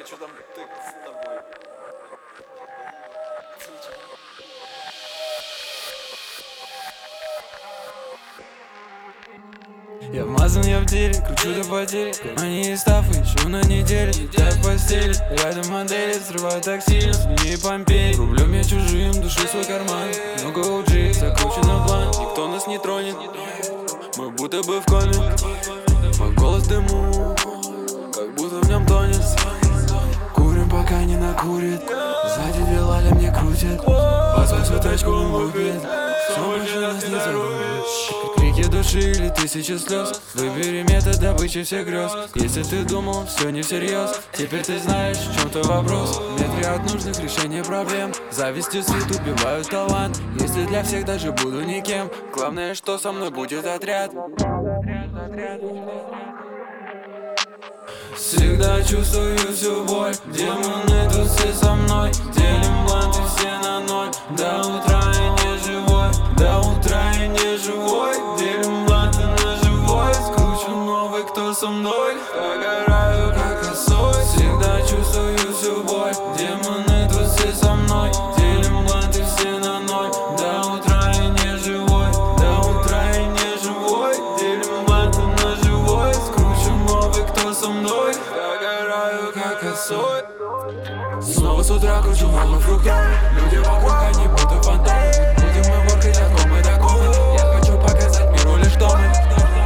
что там ты с тобой? Я вмазан, я в деле, кручу до потери. Они и стафы, ищу на неделе. Летаю в постели, рядом модели. Срываю так сильно, с линии Помпеи. Рублем я чужим, душу свой карман. Много OG, закручено план. Никто нас не тронет, мы будто бы в коме. Мой голос дыму, как будто в нем тонет. Курим, пока не накурит. Сзади две лали мне крутят. Пацан всю тачку он лупит. Все больше нас не зарубит. Крики души или тысячи слез. Выбери метод добычи всех грез. Если ты думал, все не всерьез, теперь ты знаешь, в чем твой вопрос. В метре от нужных решений проблем. Завистью свет убивают талант. Если для всех даже буду никем, главное, что со мной будет отряд. Всегда чувствую всю боль. Демоны тут все со мной. Делим бланты все на ноль. До утра я не живой. До утра я не живой. Делим бланты на живой. Скручу новый, кто со мной. Догораю как косой. Всегда чувствую всю боль. Демоны тут все со мной. Делим бланты все на ноль. До утра я не живой. До утра я не живой. Делим бланты на живой. Скручу новый, кто со мной. Догораю как косой. Снова с утра кручу маму фруктами. Люди вокруг, они будто фантомы. Будем мы воркать от комы до комы. Я хочу показать миру лишь что мы.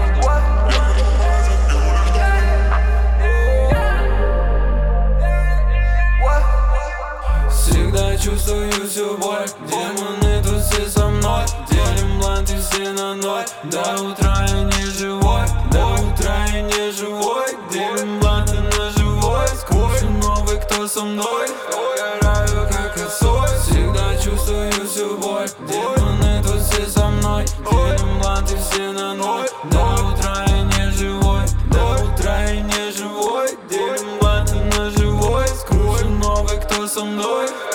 Всегда чувствую всю боль. Демоны тут все со мной. Делим бланты все на ноль. До утра я не живой. До утра я не живой. Делим бланты на живой. Скучу новый, кто со мной. Догораю как косой. Всегда чувствую всю боль. Демоны тут все со мной. Делим бланты все на ноль. До утра я не живой. До утра я не живой. Делим бланты на живой. Скучу новый, кто со мной.